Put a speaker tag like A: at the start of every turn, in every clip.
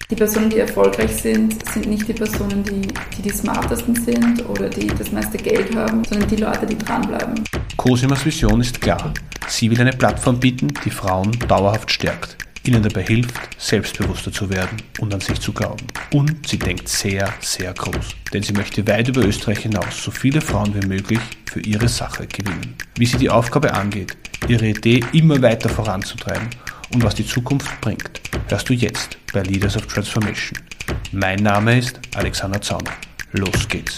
A: Die Personen, die erfolgreich sind, sind nicht die Personen, die smartesten sind oder die das meiste Geld haben, sondern die Leute, die dranbleiben.
B: Cosimas Vision ist klar. Sie will eine Plattform bieten, die Frauen dauerhaft stärkt, ihnen dabei hilft, selbstbewusster zu werden und an sich zu glauben. Und sie denkt sehr, sehr groß, denn sie möchte weit über Österreich hinaus so viele Frauen wie möglich für ihre Sache gewinnen. Wie sie die Aufgabe angeht, ihre Idee immer weiter voranzutreiben und was die Zukunft bringt, hörst du jetzt bei Leaders of Transformation. Mein Name ist Alexander Zauner. Los geht's.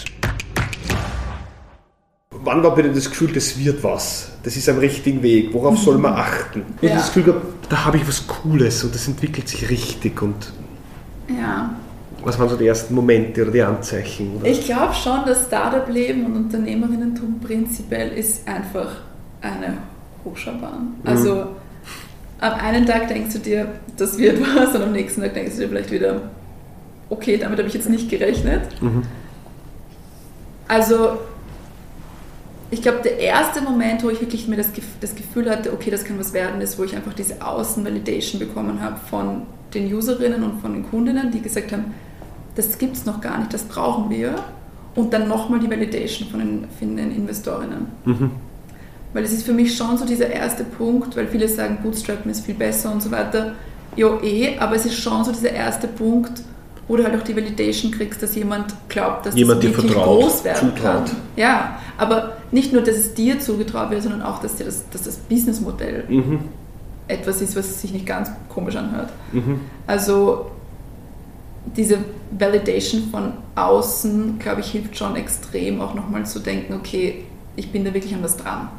C: Wann war bei dir das Gefühl, das wird was? Das ist am richtigen Weg. Worauf soll man achten? Ich habe das Gefühl gehabt, da habe ich was Cooles und das entwickelt sich richtig. Und
A: ja.
C: Was waren so die ersten Momente oder die Anzeichen? Oder?
A: Ich glaube schon, dass Startup-Leben und Unternehmerinnentum prinzipiell ist einfach eine Hochschaubahn. Also am einen Tag denkst du dir, das wird was, und am nächsten Tag denkst du dir vielleicht wieder, okay, damit habe ich jetzt nicht gerechnet. Also ich glaube, der erste Moment, wo ich wirklich mir das Gefühl hatte, okay, das kann was werden, ist, wo ich einfach diese Außen-Validation bekommen habe von den Userinnen und von den Kundinnen, die gesagt haben, das gibt es noch gar nicht, das brauchen wir. Und dann nochmal die Validation von den Investorinnen. Weil es ist für mich schon so dieser erste Punkt, weil viele sagen, Bootstrappen ist viel besser und so weiter. Ja, aber es ist schon so dieser erste Punkt, wo du halt auch die Validation kriegst, dass jemand glaubt, dass
C: jemand
A: das wirklich
C: vertraut,
A: groß werden kann.
C: zutraut.
A: Ja, aber nicht nur, dass es dir zugetraut wird, sondern auch, dass das Businessmodell etwas ist, was sich nicht ganz komisch anhört. Also diese Validation von außen, glaube ich, hilft schon extrem, auch nochmal zu denken, okay, ich bin da wirklich an was dran.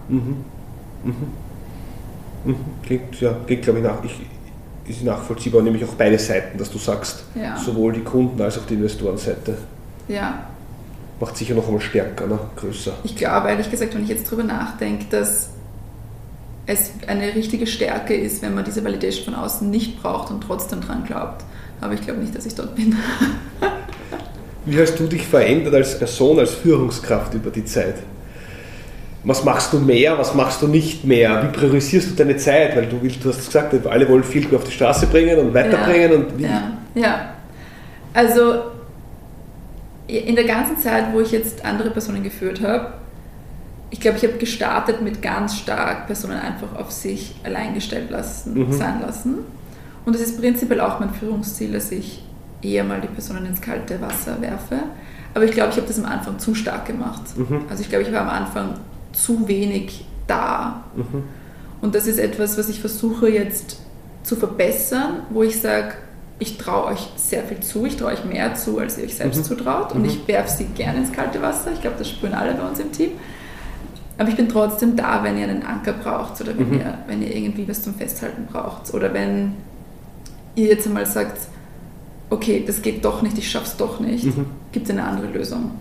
C: Klingt, glaube ich, ist nachvollziehbar, nämlich auch beide Seiten, dass du sagst, sowohl die Kunden als auch die Investorenseite.
A: Ja.
C: Macht sicher noch einmal stärker, ne? Größer.
A: Ich glaube, ehrlich gesagt, wenn ich jetzt drüber nachdenke, dass es eine richtige Stärke ist, wenn man diese Validation von außen nicht braucht und trotzdem dran glaubt. Aber ich glaube nicht, dass ich dort bin.
C: Wie hast du dich verändert als Person, als Führungskraft über die Zeit? Was machst du mehr, was machst du nicht mehr? Wie priorisierst du deine Zeit? Weil du hast gesagt, alle wollen viel auf die Straße bringen und weiterbringen. Und wie?
A: Ja. Also in der ganzen Zeit, wo ich jetzt andere Personen geführt habe, ich glaube, ich habe gestartet mit ganz stark Personen einfach auf sich allein gestellt sein lassen. Und das ist prinzipiell auch mein Führungsziel, dass ich eher mal die Personen ins kalte Wasser werfe. Aber ich glaube, ich habe das am Anfang zu stark gemacht. Also ich glaube, ich war am Anfang zu wenig da. Und das ist etwas, was ich versuche jetzt zu verbessern, wo ich sage, ich traue euch sehr viel zu, ich traue euch mehr zu, als ihr euch selbst zutraut. Und ich werfe sie gerne ins kalte Wasser. Ich glaube, das spüren alle bei uns im Team. Aber ich bin trotzdem da, wenn ihr einen Anker braucht oder wenn ihr irgendwie was zum Festhalten braucht. Oder wenn ihr jetzt einmal sagt, okay, das geht doch nicht, ich schaff's doch nicht, gibt es eine andere Lösung.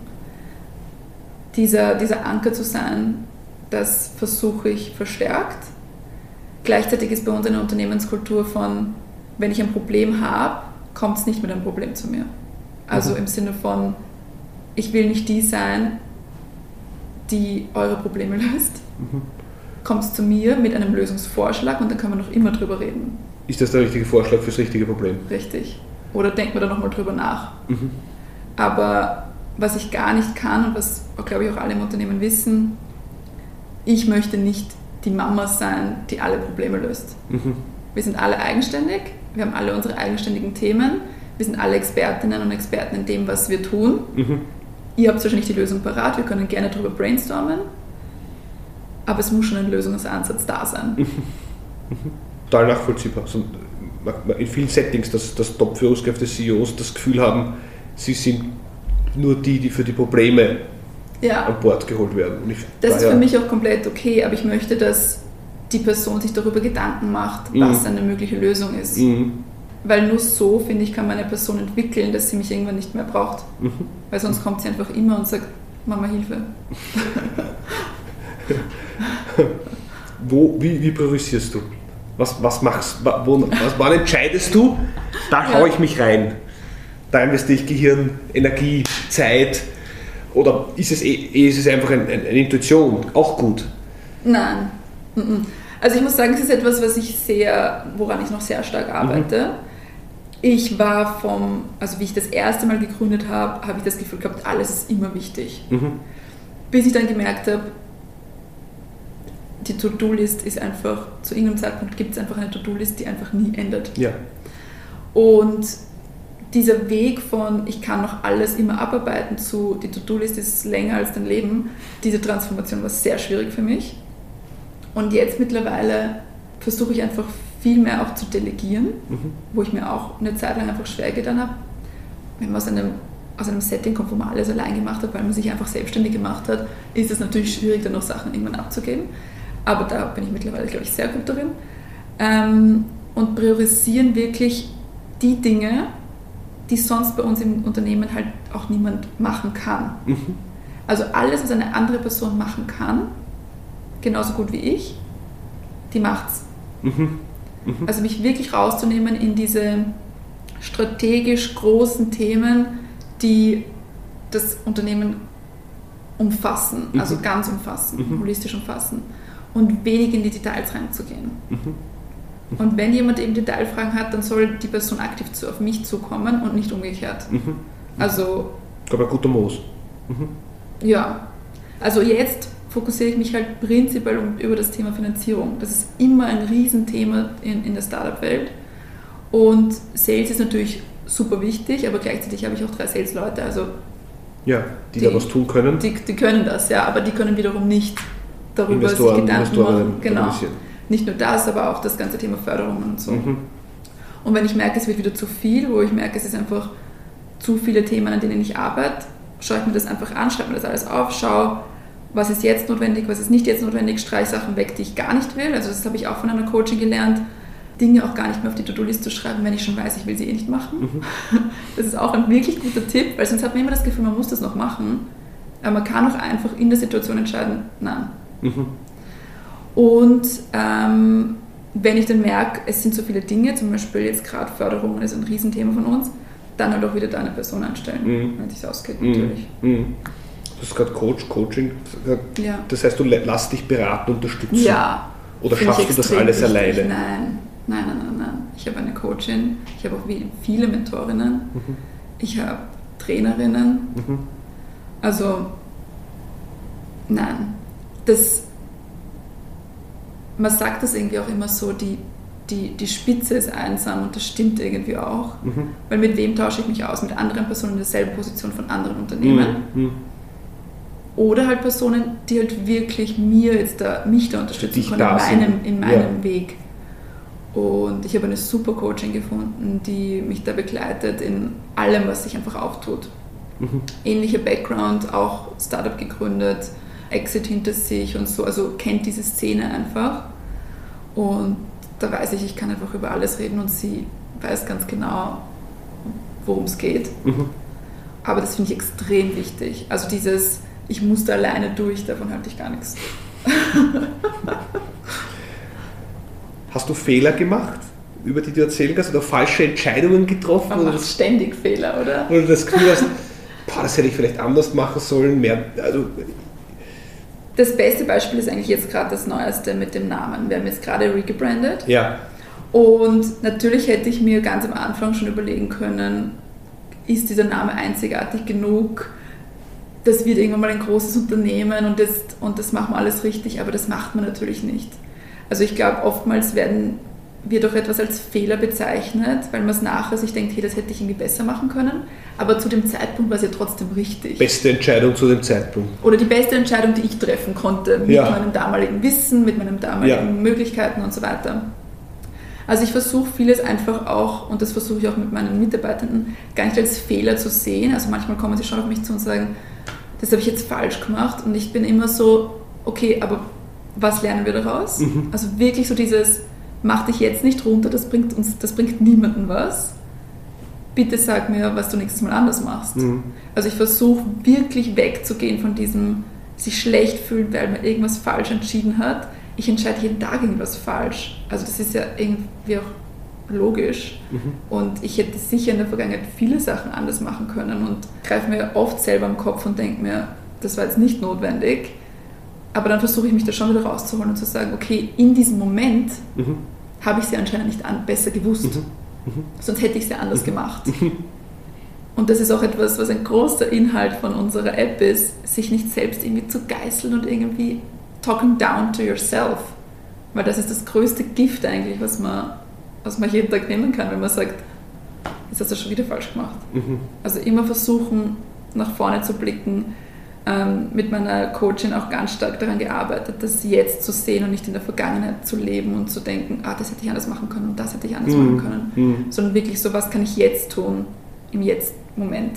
A: Dieser Anker zu sein, das versuche ich verstärkt. Gleichzeitig ist bei uns eine Unternehmenskultur von, wenn ich ein Problem habe, kommt es nicht mit einem Problem zu mir. Also im Sinne von, ich will nicht die sein, die eure Probleme löst. Kommt zu mir mit einem Lösungsvorschlag und dann können wir noch immer drüber reden.
C: Ist das der richtige Vorschlag fürs richtige Problem?
A: Richtig. Oder denkt man da nochmal drüber nach. Aber was ich gar nicht kann und was, glaube ich, auch alle im Unternehmen wissen, ich möchte nicht die Mama sein, die alle Probleme löst. Wir sind alle eigenständig, wir haben alle unsere eigenständigen Themen, wir sind alle Expertinnen und Experten in dem, was wir tun. Ihr habt wahrscheinlich die Lösung parat, wir können gerne darüber brainstormen, aber es muss schon ein Lösungsansatz da sein.
C: Total nachvollziehbar. In vielen Settings, dass Top-Führungskräfte, CEOs das Gefühl haben, sie sind nur die für die Probleme an Bord geholt werden. Und
A: das ist für mich auch komplett okay, aber ich möchte, dass die Person sich darüber Gedanken macht, was eine mögliche Lösung ist. Weil nur so, finde ich, kann man eine Person entwickeln, dass sie mich irgendwann nicht mehr braucht. Weil sonst kommt sie einfach immer und sagt, Mama, Hilfe.
C: Wie priorisierst du? Was machst du? Wann entscheidest du? Da haue ich mich rein. Da investiere ich Gehirn, Energie, Zeit. Oder ist es einfach eine Intuition? Auch gut?
A: Nein. Also ich muss sagen, es ist etwas, woran ich noch sehr stark arbeite. ich war also wie ich das erste Mal gegründet habe, habe ich das Gefühl gehabt, alles ist immer wichtig. Bis ich dann gemerkt habe, die To-Do-List ist einfach, zu irgendeinem Zeitpunkt gibt es einfach eine To-Do-List, die einfach nie endet.
C: Ja.
A: Und dieser Weg von, ich kann noch alles immer abarbeiten, zu, die To-Do-List ist länger als dein Leben, diese Transformation war sehr schwierig für mich. Und jetzt mittlerweile versuche ich einfach viel mehr auch zu delegieren, wo ich mir auch eine Zeit lang einfach schwer getan habe. Wenn man aus einem Setting kommt, wo man alles allein gemacht hat, weil man sich einfach selbstständig gemacht hat, ist es natürlich schwierig, dann noch Sachen irgendwann abzugeben. Aber da bin ich mittlerweile, glaube ich, sehr gut darin. Und priorisieren wirklich die Dinge, die sonst bei uns im Unternehmen halt auch niemand machen kann. Also alles, was eine andere Person machen kann, genauso gut wie ich, die macht's. Also mich wirklich rauszunehmen in diese strategisch großen Themen, die das Unternehmen umfassen, also ganz umfassen, holistisch umfassen und wenig in die Details reinzugehen. Und wenn jemand eben Detailfragen hat, dann soll die Person aktiv auf mich zukommen und nicht umgekehrt. Also...
C: Ich glaube, ein guter Moos.
A: Ja, also jetzt fokussiere ich mich halt prinzipiell über das Thema Finanzierung. Das ist immer ein Riesenthema in der Startup-Welt. Und Sales ist natürlich super wichtig, aber gleichzeitig habe ich auch 3 Sales-Leute. Also
C: ja, die da was tun können.
A: Die können das, ja, aber die können wiederum nicht darüber sich Gedanken machen. Genau. Nicht nur das, aber auch das ganze Thema Förderung und so. Und wenn ich merke, es wird wieder zu viel, wo ich merke, es ist einfach zu viele Themen, an denen ich arbeite, schaue ich mir das einfach an, schreibe mir das alles auf, schaue, was ist jetzt notwendig, was ist nicht jetzt notwendig, streiche Sachen weg, die ich gar nicht will. Also das habe ich auch von einer Coaching gelernt, Dinge auch gar nicht mehr auf die To-Do-List zu schreiben, wenn ich schon weiß, ich will sie eh nicht machen. Das ist auch ein wirklich guter Tipp, weil sonst hat man immer das Gefühl, man muss das noch machen. Aber man kann auch einfach in der Situation entscheiden, nein. Und wenn ich dann merke, es sind so viele Dinge, zum Beispiel jetzt gerade Förderung ist ein Riesenthema von uns, dann halt auch wieder da eine Person einstellen, wenn es sich ausgeht natürlich.
C: Du hast gerade Coaching gesagt.
A: Ja.
C: Das heißt, du lässt dich beraten, unterstützen?
A: Ja.
C: Oder schaffst du das alles alleine?
A: Nein. Ich habe eine Coachin, ich habe auch viele Mentorinnen, ich habe Trainerinnen. Also, nein. Man sagt das irgendwie auch immer so, die Spitze ist einsam und das stimmt irgendwie auch. Weil mit wem tausche ich mich aus? Mit anderen Personen in derselben Position von anderen Unternehmen. Oder halt Personen, die halt wirklich mich da unterstützen können in meinem Weg. Und ich habe eine super Coaching gefunden, die mich da begleitet in allem, was sich einfach auftut. Ähnlicher Background, auch Startup gegründet, Exit hinter sich und so, also kennt diese Szene einfach. Und da weiß ich kann einfach über alles reden und sie weiß ganz genau, worum es geht. Aber das finde ich extrem wichtig. Also dieses, ich muss da alleine durch, davon halte ich gar nichts.
C: Hast du Fehler gemacht, über die du erzählen kannst, oder falsche Entscheidungen getroffen?
A: Man macht ständig Fehler, oder?
C: Oder das Gefühl hast, das hätte ich vielleicht anders machen sollen,
A: Das beste Beispiel ist eigentlich jetzt gerade das Neueste mit dem Namen. Wir haben jetzt gerade regebrandet.
C: Ja.
A: Und natürlich hätte ich mir ganz am Anfang schon überlegen können, ist dieser Name einzigartig genug? Das wird irgendwann mal ein großes Unternehmen und das machen wir alles richtig, aber das macht man natürlich nicht. Also ich glaube, oftmals wird auch etwas als Fehler bezeichnet, weil man es nachher sich denkt, hey, das hätte ich irgendwie besser machen können, aber zu dem Zeitpunkt war es ja trotzdem richtig.
C: Beste Entscheidung zu dem Zeitpunkt.
A: Oder die beste Entscheidung, die ich treffen konnte, mit meinem damaligen Wissen, mit meinen damaligen Möglichkeiten und so weiter. Also ich versuche vieles einfach auch, und das versuche ich auch mit meinen Mitarbeitenden, gar nicht als Fehler zu sehen. Also manchmal kommen sie schon auf mich zu und sagen, das habe ich jetzt falsch gemacht, und ich bin immer so, okay, aber was lernen wir daraus? Also wirklich so dieses, mach dich jetzt nicht runter, das bringt niemandem was. Bitte sag mir, was du nächstes Mal anders machst. Also ich versuche wirklich wegzugehen von diesem sich schlecht fühlen, weil man irgendwas falsch entschieden hat. Ich entscheide jeden Tag irgendwas falsch. Also das ist ja irgendwie auch logisch. Und ich hätte sicher in der Vergangenheit viele Sachen anders machen können und greife mir oft selber am Kopf und denke mir, das war jetzt nicht notwendig. Aber dann versuche ich mich da schon wieder rauszuholen und zu sagen, okay, in diesem Moment habe ich sie anscheinend nicht besser gewusst. Sonst hätte ich es ja anders gemacht. Und das ist auch etwas, was ein großer Inhalt von unserer App ist, sich nicht selbst irgendwie zu geißeln und irgendwie talking down to yourself. Weil das ist das größte Gift eigentlich, was man jeden Tag nehmen kann, wenn man sagt, jetzt hast du schon wieder falsch gemacht. Also immer versuchen, nach vorne zu blicken. Mit meiner Coachin auch ganz stark daran gearbeitet, das jetzt zu sehen und nicht in der Vergangenheit zu leben und zu denken, das hätte ich anders machen können und das hätte ich anders machen können. Sondern wirklich so, was kann ich jetzt tun, im Jetzt-Moment.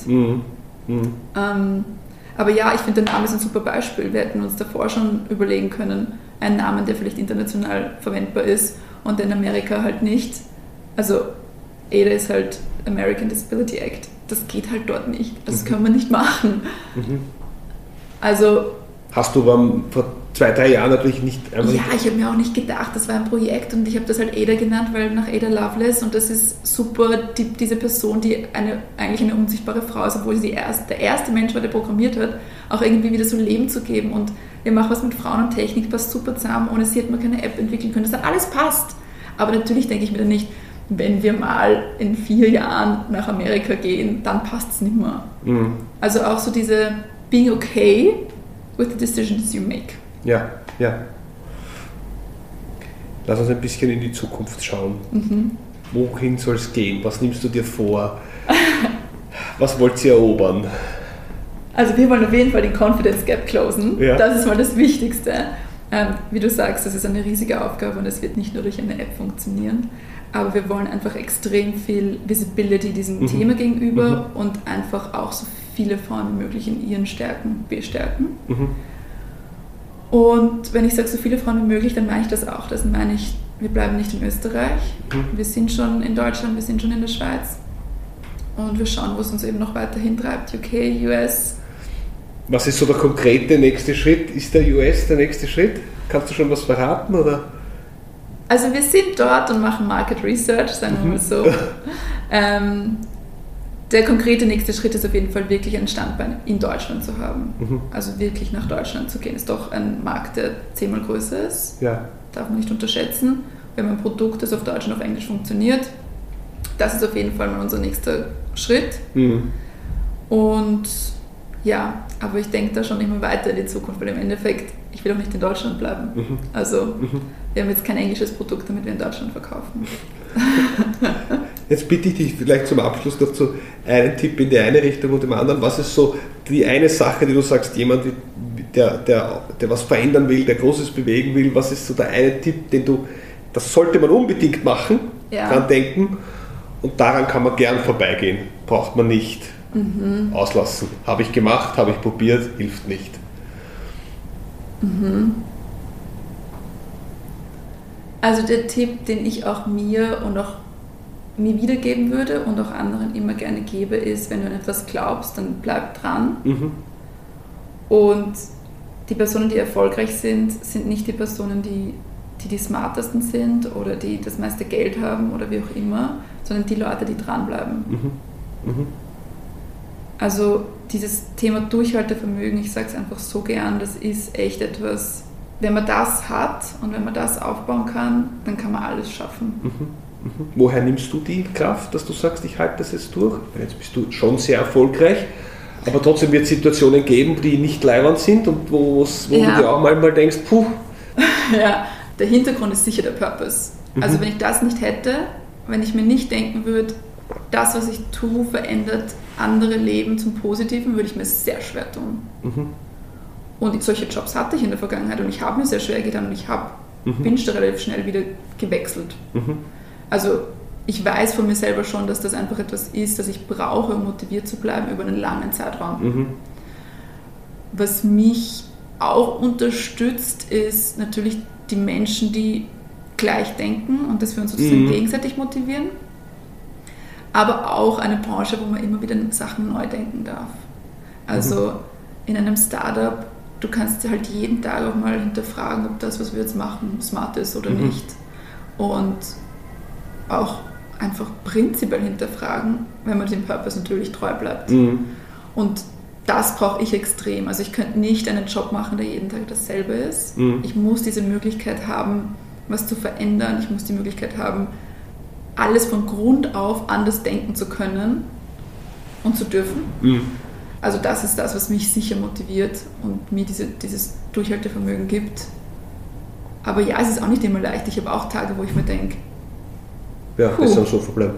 A: Aber ja, ich finde, der Name ist ein super Beispiel. Wir hätten uns davor schon überlegen können, einen Namen, der vielleicht international verwendbar ist und in Amerika halt nicht. Also ADA ist halt American Disability Act. Das geht halt dort nicht. Das können wir nicht machen. Also...
C: Hast du vor 2-3 Jahren natürlich nicht...
A: Ja, ich habe mir auch nicht gedacht, das war ein Projekt und ich habe das halt Ada genannt, weil nach Ada Lovelace, und das ist super, diese Person, die eigentlich eine unsichtbare Frau ist, obwohl sie der erste Mensch war, der programmiert hat, auch irgendwie wieder so Leben zu geben, und wir machen was mit Frauen und Technik, passt super zusammen, ohne sie hätte man keine App entwickeln können, das hat alles passt. Aber natürlich denke ich mir dann nicht, wenn wir mal in 4 Jahren nach Amerika gehen, dann passt es nicht mehr. Also auch so diese being okay with the decisions you make.
C: Ja. Lass uns ein bisschen in die Zukunft schauen. Wohin soll es gehen? Was nimmst du dir vor? Was wollt ihr erobern?
A: Also wir wollen auf jeden Fall den Confidence Gap closen.
C: Ja.
A: Das ist mal das Wichtigste. Wie du sagst, das ist eine riesige Aufgabe und es wird nicht nur durch eine App funktionieren. Aber wir wollen einfach extrem viel Visibility diesem Thema gegenüber und einfach auch so viele Frauen wie möglich in ihren Stärken bestärken. Und wenn ich sage, so viele Frauen wie möglich, dann meine ich das auch. Das meine ich, wir bleiben nicht in Österreich. Wir sind schon in Deutschland, wir sind schon in der Schweiz. Und wir schauen, wo es uns eben noch weiterhin treibt. UK, US.
C: Was ist so der konkrete nächste Schritt? Ist der US der nächste Schritt? Kannst du schon was verraten, oder?
A: Also wir sind dort und machen Market Research, sagen wir mal so. Der konkrete nächste Schritt ist auf jeden Fall wirklich ein Standbein in Deutschland zu haben. Also wirklich nach Deutschland zu gehen. Ist doch ein Markt, der 10-mal größer ist.
C: Ja.
A: Darf man nicht unterschätzen. Wir haben ein Produkt, das auf Deutsch und auf Englisch funktioniert. Das ist auf jeden Fall mal unser nächster Schritt. Und ja, aber ich denke da schon immer weiter in die Zukunft, weil im Endeffekt, ich will auch nicht in Deutschland bleiben. Also wir haben jetzt kein englisches Produkt, damit wir in Deutschland verkaufen.
C: Jetzt bitte ich dich vielleicht zum Abschluss noch zu einen Tipp in die eine Richtung und dem anderen. Was ist so die eine Sache, die du sagst, jemand, der was verändern will, der Großes bewegen will, was ist so der eine Tipp, das sollte man unbedingt machen, dran denken, und daran kann man gern vorbeigehen, braucht man nicht auslassen. Habe ich gemacht, habe ich probiert, hilft nicht.
A: Also der Tipp, den ich auch mir wiedergeben würde und auch anderen immer gerne gebe, ist, wenn du an etwas glaubst, dann bleib dran. Und die Personen, die erfolgreich sind, sind nicht die Personen, die smartesten sind oder die das meiste Geld haben oder wie auch immer, sondern die Leute, die dranbleiben. Also dieses Thema Durchhaltevermögen, ich sage es einfach so gern, das ist echt etwas, wenn man das hat und wenn man das aufbauen kann, dann kann man alles schaffen.
C: Woher nimmst du die Kraft, dass du sagst, ich halte das jetzt durch? Jetzt bist du schon sehr erfolgreich, aber trotzdem wird es Situationen geben, die nicht leiwand sind und wo du dir auch manchmal denkst, puh.
A: Ja, der Hintergrund ist sicher der Purpose. Also wenn ich das nicht hätte, wenn ich mir nicht denken würde, das, was ich tue, verändert andere Leben zum Positiven, würde ich mir sehr schwer tun. Und solche Jobs hatte ich in der Vergangenheit und ich habe mir sehr schwer getan und ich bin relativ schnell wieder gewechselt. Also ich weiß von mir selber schon, dass das einfach etwas ist, das ich brauche, um motiviert zu bleiben über einen langen Zeitraum. Was mich auch unterstützt, ist natürlich die Menschen, die gleich denken und dass wir uns sozusagen gegenseitig motivieren. Aber auch eine Branche, wo man immer wieder Sachen neu denken darf. Also in einem Startup, du kannst halt jeden Tag auch mal hinterfragen, ob das, was wir jetzt machen, smart ist oder nicht. Und auch einfach prinzipiell hinterfragen, wenn man dem Purpose natürlich treu bleibt. Und das brauche ich extrem. Also ich könnte nicht einen Job machen, der jeden Tag dasselbe ist. Ich muss diese Möglichkeit haben, was zu verändern. Ich muss die Möglichkeit haben, alles von Grund auf anders denken zu können und zu dürfen. Also das ist das, was mich sicher motiviert und mir dieses Durchhaltevermögen gibt. Aber ja, es ist auch nicht immer leicht. Ich habe auch Tage, wo ich mir denke,
C: ja, das ist am Sofa bleiben.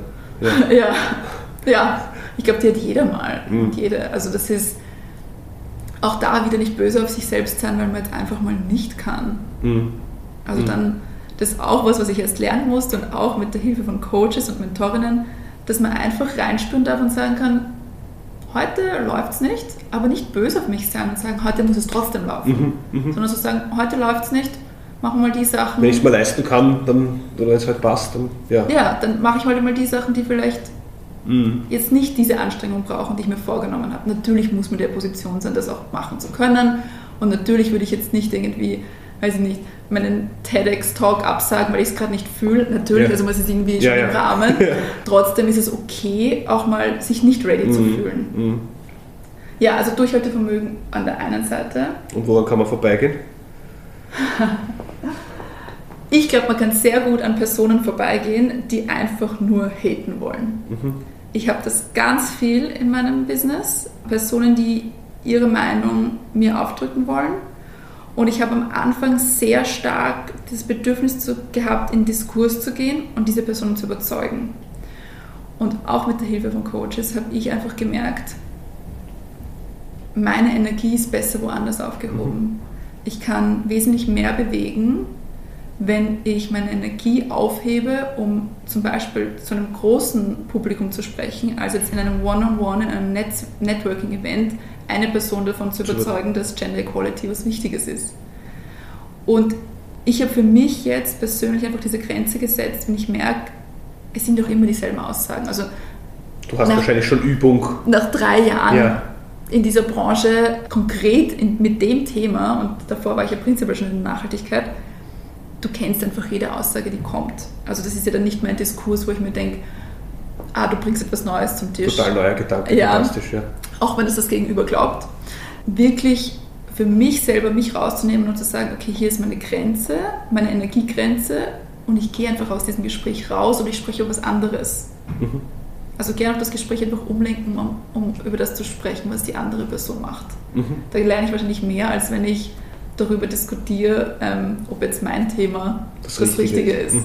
A: Ja, ich glaube, die hat jeder mal. Und jede. Also das ist auch da wieder nicht böse auf sich selbst sein, weil man jetzt einfach mal nicht kann. Also dann, das ist auch was ich erst lernen musste und auch mit der Hilfe von Coaches und Mentorinnen, dass man einfach reinspüren darf und sagen kann, heute läuft es nicht, aber nicht böse auf mich sein und sagen, heute muss es trotzdem laufen. Sondern so sagen, heute läuft es nicht, machen wir mal die Sachen.
C: Wenn ich es mal leisten kann, dann, oder wenn es halt passt, dann ja.
A: Ja, dann mache ich heute mal die Sachen, die vielleicht jetzt nicht diese Anstrengung brauchen, die ich mir vorgenommen habe. Natürlich muss man in der Position sein, das auch machen zu können. Und natürlich würde ich jetzt nicht irgendwie, weiß ich nicht, meinen TEDx-Talk absagen, weil ich es gerade nicht fühle. Natürlich, also man ist irgendwie schon im Rahmen. Trotzdem ist es okay, auch mal sich nicht ready zu fühlen. Ja, also Durchhaltevermögen an der einen Seite.
C: Und woran kann man vorbeigehen?
A: Ich glaube, man kann sehr gut an Personen vorbeigehen, die einfach nur haten wollen. Ich habe das ganz viel in meinem Business. Personen, die ihre Meinung mir aufdrücken wollen. Und ich habe am Anfang sehr stark das Bedürfnis gehabt, in Diskurs zu gehen und diese Personen zu überzeugen. Und auch mit der Hilfe von Coaches habe ich einfach gemerkt, meine Energie ist besser woanders aufgehoben. Ich kann wesentlich mehr bewegen, wenn ich meine Energie aufhebe, um zum Beispiel zu einem großen Publikum zu sprechen, als jetzt in einem One-on-One, in einem Networking-Event, eine Person davon zu überzeugen, dass Gender Equality was Wichtiges ist. Und ich habe für mich jetzt persönlich einfach diese Grenze gesetzt, wenn ich merke, es sind doch immer dieselben Aussagen. Also
C: du hast wahrscheinlich schon Übung.
A: Nach 3 Jahren in dieser Branche, konkret mit dem Thema, und davor war ich ja prinzipiell schon in der Nachhaltigkeit, du kennst einfach jede Aussage, die kommt. Also das ist ja dann nicht mehr ein Diskurs, wo ich mir denke, du bringst etwas Neues zum Tisch.
C: Total neuer Gedanke, fantastisch, ja.
A: Auch wenn es das Gegenüber glaubt. Wirklich für mich selber mich rauszunehmen und zu sagen, okay, hier ist meine Grenze, meine Energiegrenze und ich gehe einfach aus diesem Gespräch raus und ich spreche über was anderes. Also gerne auch das Gespräch einfach umlenken, um über das zu sprechen, was die andere Person macht. Da lerne ich wahrscheinlich mehr, als wenn ich darüber diskutiere, ob jetzt mein Thema das Richtige ist.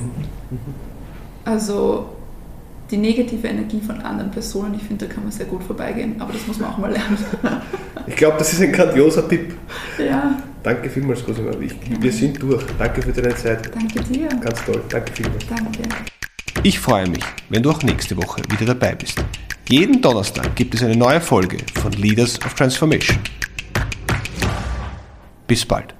A: Also die negative Energie von anderen Personen, ich finde, da kann man sehr gut vorbeigehen, aber das muss man auch mal lernen.
C: Ich glaube, das ist ein grandioser Tipp.
A: Ja.
C: Danke vielmals, Cosima. Wir sind durch. Danke für deine Zeit.
A: Danke dir.
C: Ganz toll. Danke vielmals.
A: Danke.
B: Ich freue mich, wenn du auch nächste Woche wieder dabei bist. Jeden Donnerstag gibt es eine neue Folge von Leaders of Transformation. Bis bald.